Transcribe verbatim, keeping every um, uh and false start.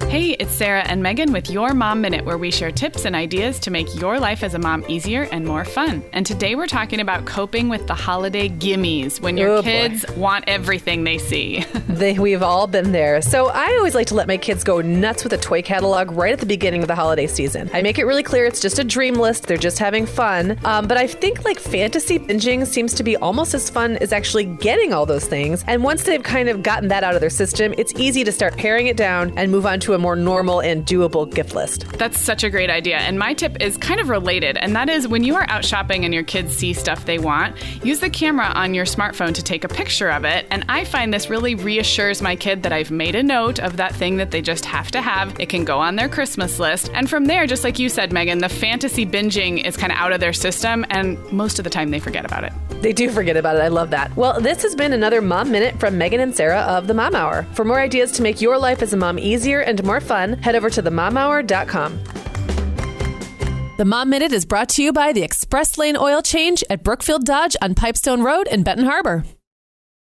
Hey, it's Sarah and Megan with Your Mom Minute, where we share tips and ideas to make your life as a mom easier and more fun. And today we're talking about coping with the holiday gimmies, when your oh, kids boy. want everything they see. They, we've all been there. So I always like to let my kids go nuts with a toy catalog right at the beginning of the holiday season. I make it really clear it's just a dream list. They're just having fun. Um, but I think like fantasy binging seems to be almost as fun as actually getting all those things. And once they've kind of gotten that out of their system, it's easy to start paring it down and move on to a more normal and doable gift list. That's such a great idea. And my tip is kind of related. And that is, when you are out shopping and your kids see stuff they want, use the camera on your smartphone to take a picture of it. And I find this really reassures my kid that I've made a note of that thing that they just have to have. It can go on their Christmas list. And from there, just like you said, Megan, the fantasy binging is kind of out of their system. And most of the time they forget about it. They do forget about it. I love that. Well, this has been another Mom Minute from Megan and Sarah of The Mom Hour. For more ideas to make your life as a mom easier and more fun, head over to the mom hour dot com. The Mom Minute is brought to you by the Express Lane Oil Change at Brookfield Dodge on Pipestone Road in Benton Harbor.